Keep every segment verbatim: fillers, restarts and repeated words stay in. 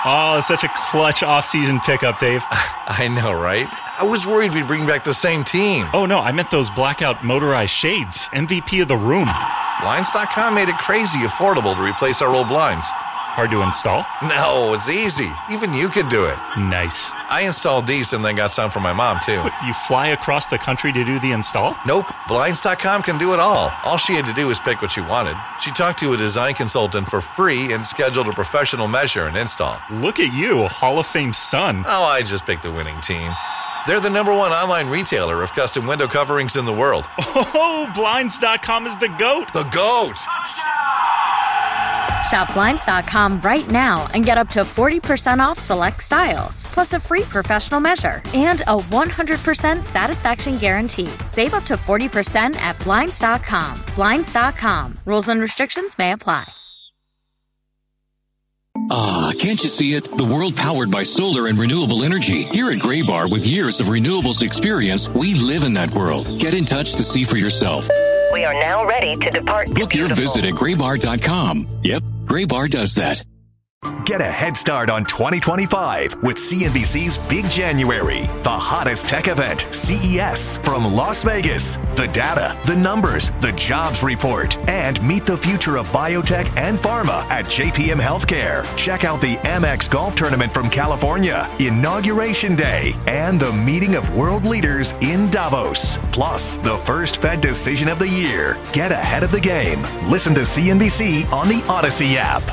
Oh, it's such a clutch off-season pickup, Dave. I know, right? I was worried we'd bring back the same team. Oh, no, I meant those blackout motorized shades. M V P of the room. Blinds dot com made it crazy affordable to replace our old blinds. Hard to install? No, it's easy. Even you could do it. Nice. I installed these and then got some for my mom, too. What, you fly across the country to do the install? Nope. Blinds dot com can do it all. All she had to do was pick what she wanted. She talked to a design consultant for free and scheduled a professional measure and install. Look at you, Hall of Fame son. Oh, I just picked the winning team. They're the number one online retailer of custom window coverings in the world. Oh, Blinds dot com is the GOAT. The GOAT! Shop Blinds dot com right now and get up to forty percent off select styles, plus a free professional measure and a one hundred percent satisfaction guarantee. Save up to forty percent at Blinds dot com. Blinds dot com. Rules and restrictions may apply. Ah, can't you see it? The world powered by solar and renewable energy. Here at Graybar, with years of renewables experience, we live in that world. Get in touch to see for yourself. We are now ready to depart. Book your visit at graybar dot com. Yep, Graybar does that. Get a head start on twenty twenty-five with C N B C's Big January, the hottest tech event, C E S, from Las Vegas. The data, the numbers, the jobs report, and meet the future of biotech and pharma at J P M Healthcare. Check out the Amex Golf Tournament from California, Inauguration Day, and the meeting of world leaders in Davos. Plus, the first Fed decision of the year. Get ahead of the game. Listen to C N B C on the Odyssey app.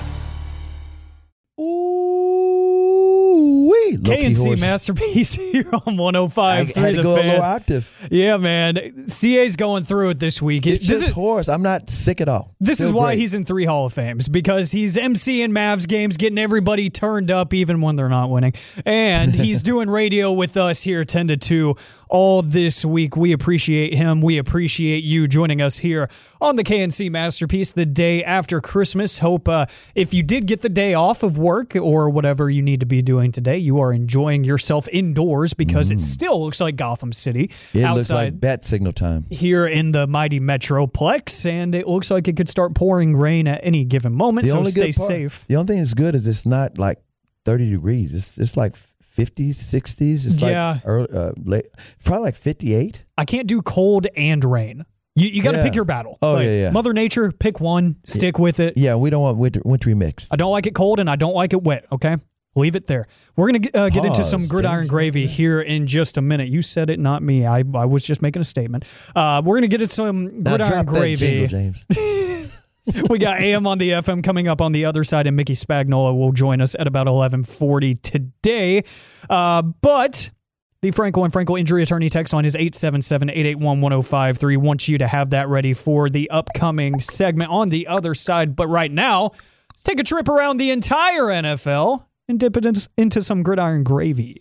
Ooh-wee. K N C Masterpiece here on one oh five. I had to go fan. a little octave. Yeah, man. C A's going through it this week. It's this just is, horse. I'm not sick at all. This Still is why great. he's in three Hall of Fames, because he's emceeing Mavs games, getting everybody turned up even when they're not winning. And he's doing radio with us here ten to two all this week. We appreciate him. We appreciate you joining us here on the K N C Masterpiece the day after Christmas. Hope uh, if you did get the day off of work or whatever you need to be doing today, you are enjoying yourself indoors, because mm. it still looks like Gotham City it outside looks like bat signal time here in the mighty Metroplex, and it looks like it could start pouring rain at any given moment, the so only stay good part, safe. The only thing that's good is it's not like thirty degrees. It's it's like fifties, sixties. It's yeah. like early, uh, late, probably like fifty-eight. I can't do cold and rain. You you got to yeah. pick your battle. Oh, like, yeah, yeah. Mother Nature, pick one, stick yeah. with it. Yeah, we don't want winter, wintry mix. I don't like it cold, and I don't like it wet, okay? Leave it there. We're going to uh, get into some gridiron James. gravy here in just a minute. You said it, not me. I, I was just making a statement. Uh, we're going to get into some Now gridiron drop gravy. That jingle, James. We got A M on the F M coming up on the other side, and Mickey Spagnola will join us at about eleven forty today. Uh, but the Frankel and Frankel injury attorney text line is eight seven seven, eight eight one, one oh five three. Wants you to have that ready for the upcoming segment on the other side. But right now, let's take a trip around the entire N F L and dip it into, into some gridiron gravy.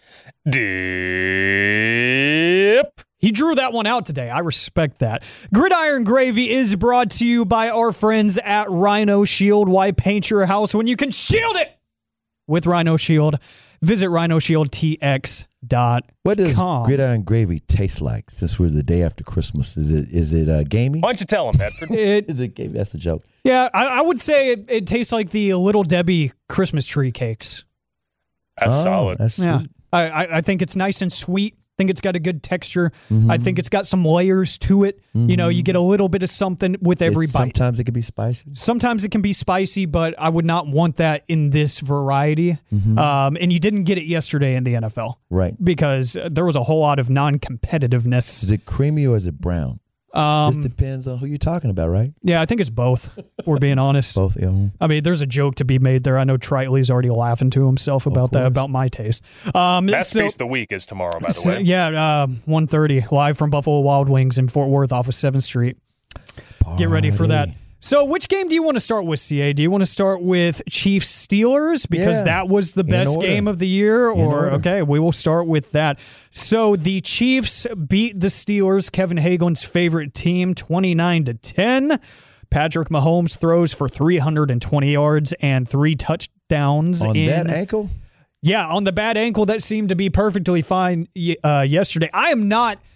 Dip. He drew that one out today. I respect that. Gridiron Gravy is brought to you by our friends at Rhino Shield. Why paint your house when you can shield it with Rhino Shield? Visit rhino shield t x dot com. What does gridiron gravy taste like since we're the day after Christmas? Is it is it uh, gamey? Why don't you tell him, Bedford? It, is it gamey? That's a joke. Yeah, I, I would say it, it tastes like the Little Debbie Christmas tree cakes. That's oh, solid. That's yeah. sweet. I, I, I think it's nice and sweet. I think it's got a good texture. Mm-hmm. I think it's got some layers to it. Mm-hmm. You know, you get a little bit of something with every it's, bite. Sometimes it can be spicy. Sometimes it can be spicy, but I would not want that in this variety. Mm-hmm. Um, and you didn't get it yesterday in the N F L. Right. Because there was a whole lot of non-competitiveness. Is it creamy or is it brown? Um, This depends on who you're talking about, right? Yeah, I think it's both, if we're being honest. Both, yeah. I mean, there's a joke to be made there. I know Tritley's already laughing to himself about that, about my taste. Um, Masterpiece so, the week is tomorrow, by the so, way. Yeah, uh, one thirty, live from Buffalo Wild Wings in Fort Worth off of seventh Street. Party. Get ready for that. So which game do you want to start with, C A? Do you want to start with Chiefs-Steelers because Yeah. that was the best game of the year? Or okay, we will start with that. So the Chiefs beat the Steelers, Kevin Hagelin's favorite team, twenty-nine to ten. Patrick Mahomes throws for three hundred twenty yards and three touchdowns. On in, that ankle? Yeah, on the bad ankle that seemed to be perfectly fine uh, yesterday. I am not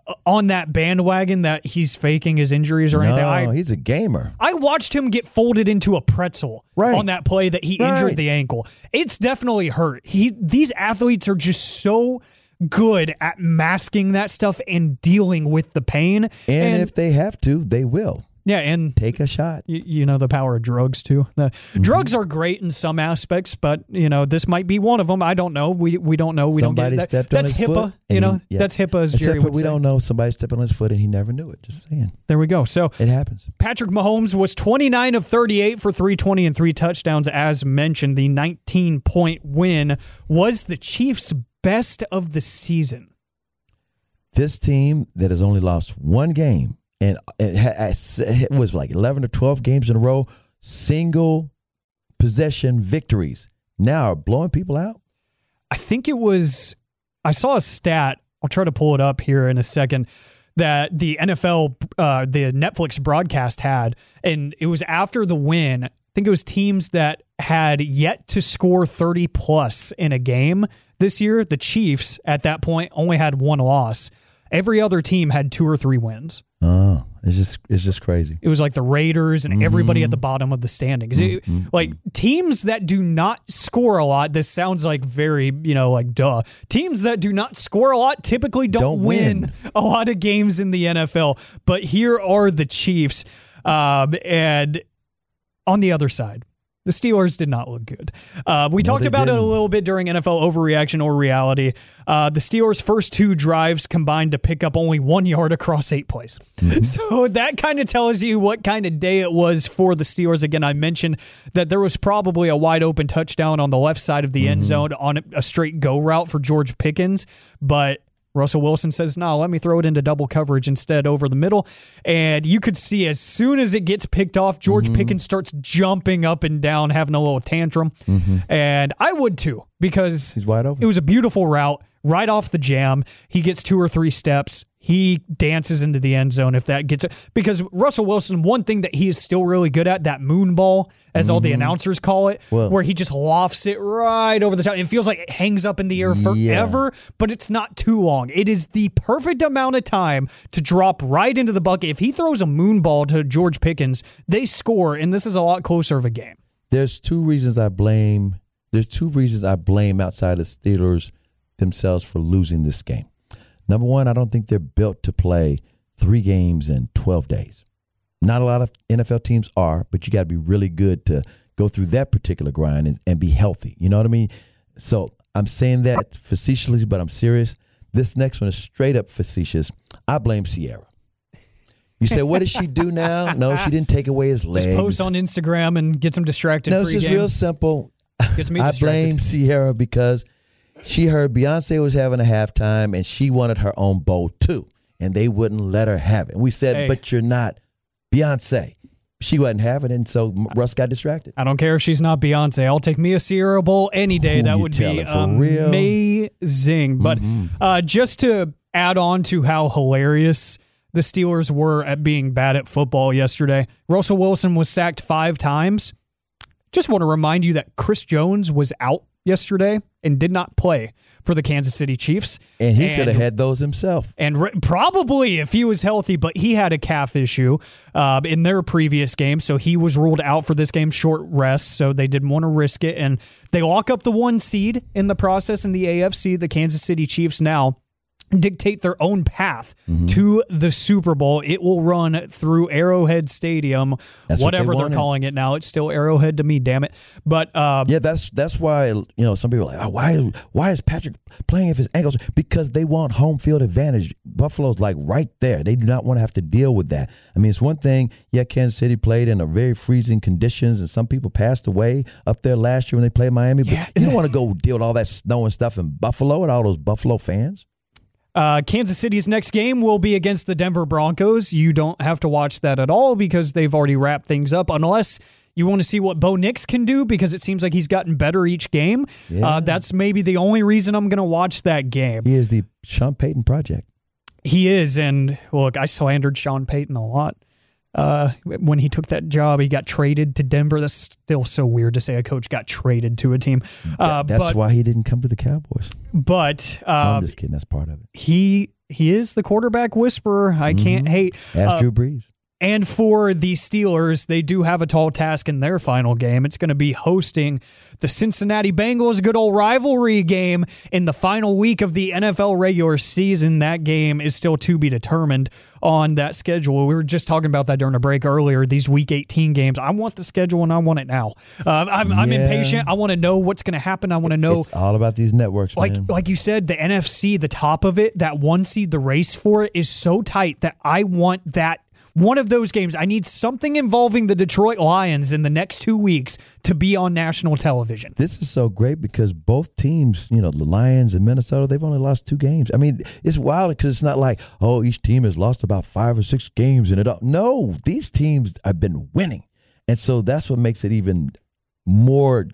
on that bandwagon that he's faking his injuries or anything. No, I, he's a gamer. I watched him get folded into a pretzel right. on that play that he right. injured the ankle. It's definitely hurt. He These athletes are just so good at masking that stuff and dealing with the pain. And, and if they have to, they will. Yeah, and take a shot. You, you know, the power of drugs, too. The mm-hmm. Drugs are great in some aspects, but, you know, this might be one of them. I don't know. We we don't know. We Somebody don't get stepped that. on That's his HIPAA. foot. You know, he, yeah. that's HIPAA, as Jerry Except would we say. don't know. Somebody stepped on his foot and he never knew it. Just saying. There we go. So it happens. Patrick Mahomes was twenty-nine of thirty-eight for three twenty and three touchdowns. As mentioned, the nineteen-point win was the Chiefs' best of the season. This team that has only lost one game, and it was like eleven or twelve games in a row, single possession victories, now are blowing people out. I think it was, I saw a stat, I'll try to pull it up here in a second, that the N F L, uh, the Netflix broadcast had, and it was after the win. I think it was teams that had yet to score thirty plus in a game this year. The Chiefs, at that point, only had one loss. Every other team had two or three wins. Oh, it's just it's just crazy. It was like the Raiders and mm-hmm. everybody at the bottom of the standings. Mm-hmm. It, like teams that do not score a lot, this sounds like very, you know, like duh. Teams that do not score a lot typically don't, don't win. win a lot of games in the N F L. But here are the Chiefs. Um, and on the other side, the Steelers did not look good. Uh, we no, talked about didn't. it a little bit during N F L Overreaction or Reality. Uh, the Steelers' first two drives combined to pick up only one yard across eight plays. Mm-hmm. So that kind of tells you what kind of day it was for the Steelers. Again, I mentioned that there was probably a wide open touchdown on the left side of the mm-hmm. end zone on a straight go route for George Pickens, but Russell Wilson says, no, let me throw it into double coverage instead over the middle. And you could see as soon as it gets picked off, George mm-hmm. Pickens starts jumping up and down, having a little tantrum. Mm-hmm. And I would too, because he's wide open. It was a beautiful route right off the jam. He gets two or three steps. He dances into the end zone if that gets it. Because Russell Wilson, one thing that he is still really good at, that moon ball, as mm-hmm. all the announcers call it, well, where he just lofts it right over the top. It feels like it hangs up in the air forever, yeah. but it's not too long. It is the perfect amount of time to drop right into the bucket. If he throws a moon ball to George Pickens, they score, and this is a lot closer of a game. There's two reasons I blame. There's two reasons I blame outside of Steelers themselves for losing this game. Number one, I don't think they're built to play three games in twelve days. Not a lot of N F L teams are, but you got to be really good to go through that particular grind and, and be healthy. You know what I mean? So I'm saying that facetiously, but I'm serious. This next one is straight up facetious. I blame Sierra. You say, what did she do now? No, she didn't take away his legs. Just post on Instagram and gets him distracted. No, it's just real simple. Gets me I distracted. blame Sierra because she heard Beyonce was having a halftime and she wanted her own bowl too. And they wouldn't let her have it. And we said, hey. but you're not Beyonce. She wasn't having it, and so Russ got distracted. I don't care if she's not Beyonce. I'll take me a Sierra Bowl any day. Ooh, that would be amazing. But mm-hmm. uh, just to add on to how hilarious the Steelers were at being bad at football yesterday, Russell Wilson was sacked five times. Just want to remind you that Chris Jones was out yesterday and did not play for the Kansas City Chiefs. And he and, could have had those himself. And re- probably if he was healthy, but he had a calf issue uh, in their previous game, so he was ruled out for this game, short rest, so they didn't want to risk it. And they lock up the one seed in the process in the A F C. The Kansas City Chiefs now dictate their own path mm-hmm. to the Super Bowl. It will run through Arrowhead Stadium, that's whatever what they they're calling it now. It's still Arrowhead to me, damn it. But um, yeah, that's that's why, you know, some people are like, oh, why why is Patrick playing if his ankles? Because they want home field advantage. Buffalo's like right there. They do not want to have to deal with that. I mean, it's one thing, yeah, Kansas City played in a very freezing conditions, and some people passed away up there last year when they played Miami. But yeah. you don't want to go deal with all that snow and stuff in Buffalo and all those Buffalo fans. Uh, Kansas City's next game will be against the Denver Broncos. You don't have to watch that at all because they've already wrapped things up, unless you want to see what Bo Nix can do, because it seems like he's gotten better each game. Yeah. Uh, that's maybe the only reason I'm going to watch that game. He is the Sean Payton project. He is, and look, I slandered Sean Payton a lot. Uh, when he took that job, he got traded to Denver. That's still so weird to say a coach got traded to a team. Uh, That's but, why he didn't come to the Cowboys. But um, no, I'm just kidding. That's part of it. He he is the quarterback whisperer. I mm-hmm. can't hate. Ask uh, Drew Brees. And for the Steelers, they do have a tall task in their final game. It's going to be hosting the Cincinnati Bengals, a good old rivalry game in the final week of the N F L regular season. That game is still to be determined on that schedule. We were just talking about that during a break earlier, these Week eighteen games. I want the schedule, and I want it now. Uh, I'm, yeah. I'm impatient. I want to know what's going to happen. I want to know. It's all about these networks, like, man. Like you said, the N F C, the top of it, that one seed, the race for it is so tight that I want that. One of those games, I need something involving the Detroit Lions in the next two weeks to be on national television. This is so great because both teams, you know, the Lions and Minnesota, they've only lost two games. I mean, it's wild because it's not like, oh, each team has lost about five or six games in it. No, these teams have been winning. And so that's what makes it even more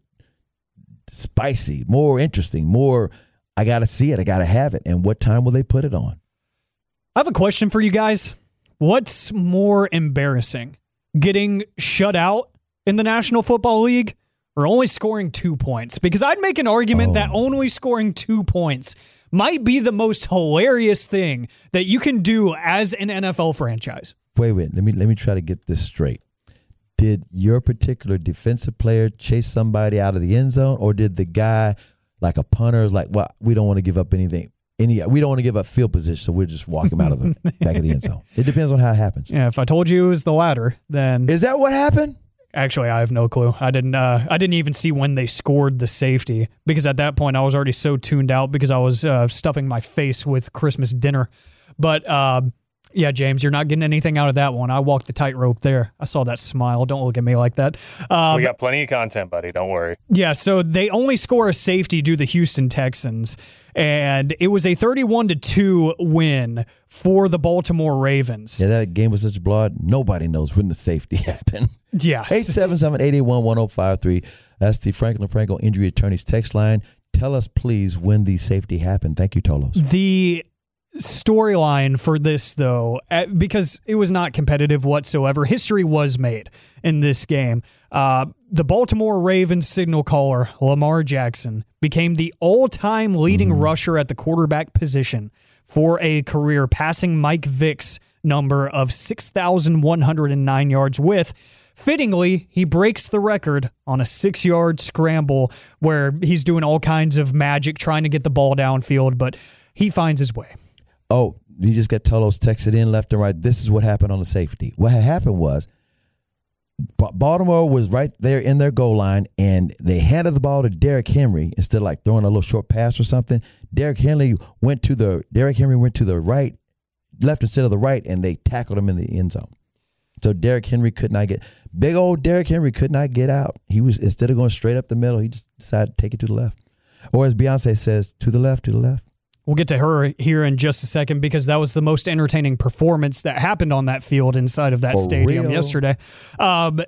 spicy, more interesting, more, I got to see it, I got to have it. And what time will they put it on? I have a question for you guys. What's more embarrassing, getting shut out in the National Football League or only scoring two points? Because I'd make an argument oh. that only scoring two points might be the most hilarious thing that you can do as an N F L franchise. Wait, wait. Let me let me try to get this straight. Did your particular defensive player chase somebody out of the end zone, or did the guy, like a punter, like, well, we don't want to give up anything? Any, we don't want to give up field position, so we'll just walk him out of the back of the end zone. It depends on how it happens. Yeah, if I told you it was the latter, then is that what happened? Actually, I have no clue. I didn't. Uh, I didn't even see when they scored the safety because at that point I was already so tuned out because I was uh, stuffing my face with Christmas dinner. But uh, yeah, James, you're not getting anything out of that one. I walked the tightrope there. I saw that smile. Don't look at me like that. Um, we got plenty of content, buddy. Don't worry. Yeah, so they only score a safety due to the Houston Texans, and it was a thirty-one to two win for the Baltimore Ravens. Yeah, that game was such blood. Nobody knows when the safety happened. Yeah. eight seven seven, eight eight one, one oh five three. That's the Franklin Franco Injury Attorneys text line. Tell us, please, when the safety happened. Thank you, Tolos. The storyline for this, though, because it was not competitive whatsoever, history was made in this game. Uh, the Baltimore Ravens signal caller, Lamar Jackson, became the all-time leading mm-hmm. rusher at the quarterback position for a career, passing Mike Vick's number of six thousand one hundred nine yards with. Fittingly, he breaks the record on a six-yard scramble where he's doing all kinds of magic trying to get the ball downfield, but he finds his way. Oh, you just got Tolos texted in left and right. This is what happened on the safety. What had happened was Baltimore was right there in their goal line, and they handed the ball to Derrick Henry instead of like throwing a little short pass or something. Derrick Henry went to the Derrick Henry went to the right, left instead of the right, and they tackled him in the end zone. So Derrick Henry could not get big old Derrick Henry could not get out. He was instead of going straight up the middle, he just decided to take it to the left, or as Beyonce says, to the left, to the left. We'll get to her here in just a second because that was the most entertaining performance that happened on that field inside of that For stadium real? yesterday. Um,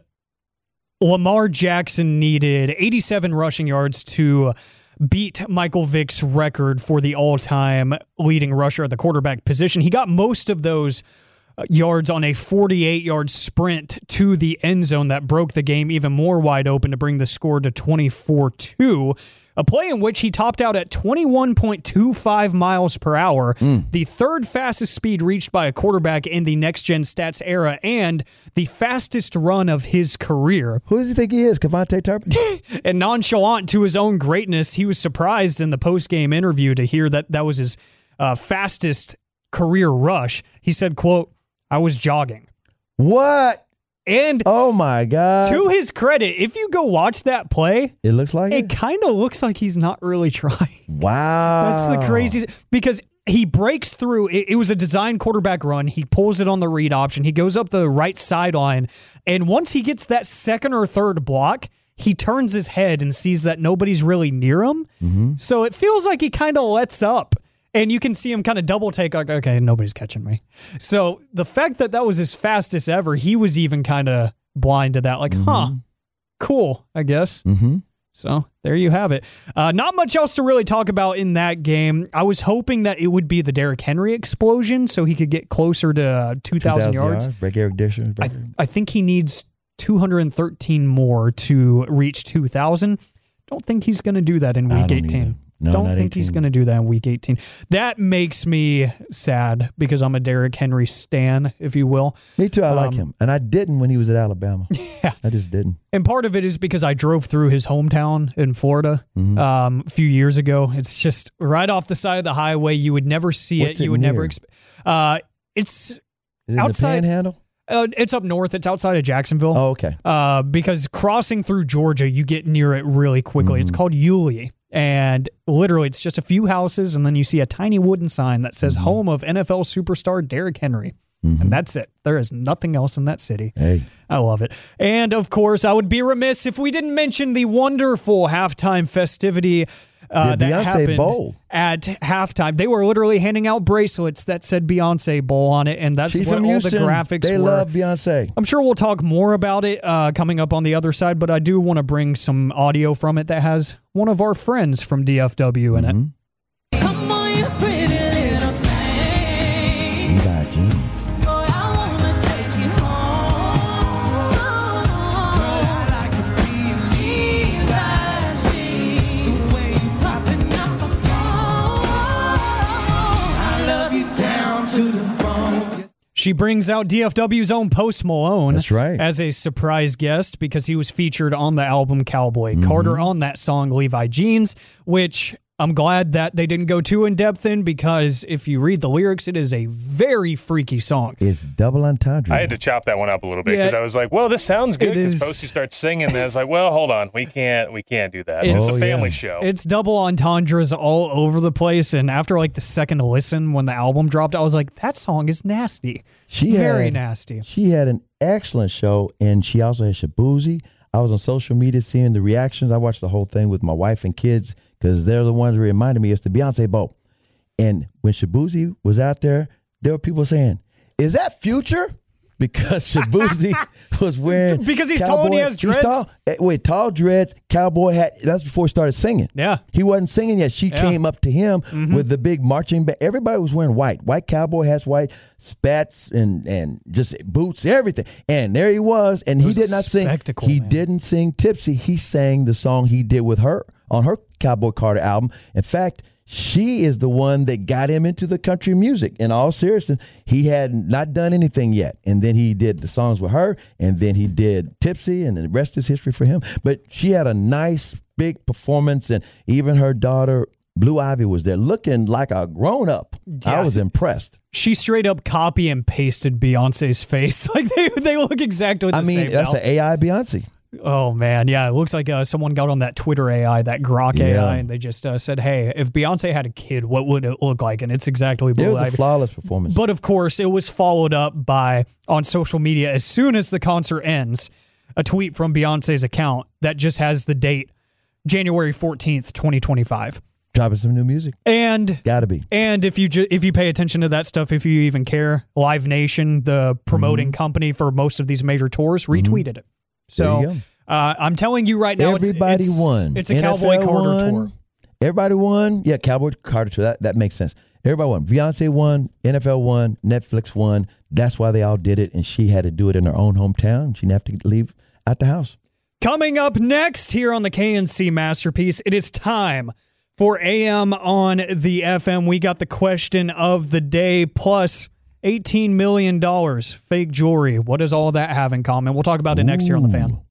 Lamar Jackson needed eighty-seven rushing yards to beat Michael Vick's record for the all-time leading rusher at the quarterback position. He got most of those yards on a forty-eight-yard sprint to the end zone that broke the game even more wide open to bring the score to twenty-four two. A play in which he topped out at twenty-one point two five miles per hour, mm. the third fastest speed reached by a quarterback in the next-gen stats era, and the fastest run of his career. Who does he think he is, Kevontae Turpin? And nonchalant to his own greatness, he was surprised in the post-game interview to hear that that was his uh, fastest career rush. He said, quote, "I was jogging." What? And oh my God. To his credit, if you go watch that play, it looks like it, it? kind of looks like he's not really trying. Wow. That's the craziest, because he breaks through. It, it was a design quarterback run. He pulls it on the read option. He goes up the right sideline, and once he gets that second or third block, he turns his head and sees that nobody's really near him. Mm-hmm. So it feels like he kind of lets up. And you can see him kind of double take, like, okay, nobody's catching me. So the fact that that was his fastest ever, he was even kind of blind to that. Like, mm-hmm. huh, cool, I guess. Mm-hmm. So there you have it. Uh, not much else to really talk about in that game. I was hoping that it would be the Derrick Henry explosion so he could get closer to uh, two thousand yards. yards. Break Eric Dixon. I, I think he needs two hundred thirteen more to reach two thousand. Don't think he's going to do that in week eighteen. Either. No, Don't not think he's eighteen. going to do that in week eighteen. That makes me sad because I'm a Derrick Henry stan, if you will. Me too. I like Um, him. And I didn't when he was at Alabama. Yeah. I just didn't. And part of it is because I drove through his hometown in Florida Mm-hmm. um, a few years ago. It's just right off the side of the highway. You would never see What's it. You it would never. near? Exp- uh, it's Is it outside. in the Panhandle? Uh, it's up north. It's outside of Jacksonville. Oh, okay. Uh, because crossing through Georgia, you get near it really quickly. Mm-hmm. It's called Yulee. And literally, it's just a few houses, and then you see a tiny wooden sign that says Mm-hmm. home of N F L superstar Derrick Henry. And that's it. There is nothing else in that city. Hey. I love it. And of course, I would be remiss if we didn't mention the wonderful halftime festivity uh, The that Beyonce happened Bowl. at halftime. They were literally handing out bracelets that said Beyonce Bowl on it, and that's She's what from all Houston. the graphics They were. love Beyonce. I'm sure we'll talk more about it uh, coming up on the other side, but I do want to bring some audio from it that has one of our friends from D F W in Mm-hmm. it. Come on, you pretty little thing. Levi jeans. Boy, I wanna take you home. Girl, I like to be Levi's jeans. The way you popping up my phone. I love you down to the bone. She brings out D F W's own Post Malone That's right. as a surprise guest because he was featured on the album Cowboy Mm-hmm. Carter on that song Levi Jeans, which I'm glad that they didn't go too in depth in because if you read the lyrics, it is a very freaky song. It's double entendre. I had to chop that one up a little bit Yeah. because I was like, "Well, this sounds good." It Because is- Posty starts singing, and I was like, "Well, hold on, we can't, we can't do that. It's- It's, Oh, a family yeah. show." It's double entendres all over the place, and after like the second listen when the album dropped, I was like, that song is nasty. She Very had, nasty. She had an excellent show, and she also had Shabuzi. I was on social media seeing the reactions. I watched the whole thing with my wife and kids because they're the ones that reminded me it's the Beyonce Bowl. And when Shabuzi was out there, there were people saying, "Is that Future?" Because Shabuzi was wearing Because he's tall and he has dreads? He's tall. Eh, Wait, tall dreads, cowboy hat. That's before he started singing. Yeah. He wasn't singing yet. She Yeah. Mm-hmm. came up to him with the big marching band. Everybody was wearing white. White cowboy hats, white spats, and and just boots, everything. And there he was. And he was did a not sing. spectacle, He man. didn't sing Tipsy. He sang the song he did with her on her Cowboy Carter album. In fact, she is the one that got him into the country music. In all seriousness, he had not done anything yet. And then he did the songs with her, and then he did Tipsy, and the rest is history for him. But she had a nice, big performance, and even her daughter, Blue Ivy, was there looking like a grown-up. Yeah. I was impressed. She straight up copy and pasted Beyonce's face. Like they they look exactly the I mean, same that's now. an A I Beyonce. Oh man, yeah, it looks like uh, someone got on that Twitter A I, that Grok A I, Yeah. and they just uh, said, "Hey, if Beyonce had a kid, what would it look like?" And it's exactly It Blue was a Ivy. flawless performance. But of course, it was followed up by on social media as soon as the concert ends, a tweet from Beyonce's account that just has the date January fourteenth, twenty twenty-five. Dropping some new music. And Gotta be. And if you ju- if you pay attention to that stuff, if you even care, Live Nation, the promoting Mm-hmm. company for most of these major tours, retweeted it. So There you go. uh, I'm telling you right now, Everybody it's, it's, won. It's a N F L Cowboy Carter won. tour. Everybody won. Yeah, Cowboy Carter tour. That, that makes sense. Everybody won. Beyonce won. N F L won. Netflix won. That's why they all did it. And she had to do it in her own hometown. She didn't have to leave out the house. Coming up next here on the K N C Masterpiece, it is time for A M on the F M. We got the question of the day plus eighteen million dollars fake jewelry. What does all that have in common? We'll talk about it next here on The Fan.